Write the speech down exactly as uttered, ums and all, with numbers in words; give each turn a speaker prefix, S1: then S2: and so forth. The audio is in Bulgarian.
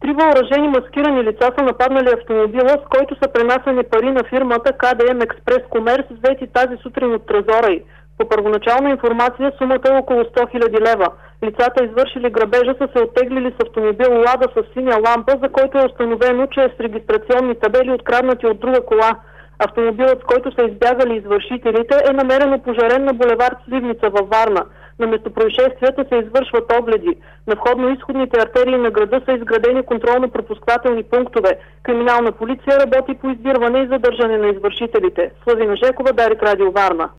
S1: Три въоръжени маскирани лица са нападнали автомобила, с който са пренасяни пари на фирмата К Д М Експрес Комерс, взети тази сутрин от трезора й. По първоначална информация сумата е около сто хиляди лева. Лицата, извършили грабежа, са се оттеглили с автомобил Лада с синя лампа, за който е установено, че е с регистрационни табели, откраднати от друга кола. Автомобилът, с който са избягали извършителите, е намерено пожарен на булевард Сливница във Варна. На местопроизшествията се извършват огледи. На входно-изходните артерии на града са изградени контролно-пропускателни пунктове. Криминална полиция работи по издирване и задържане на извършителите. Славина Жекова, Дарик, Радио Варна.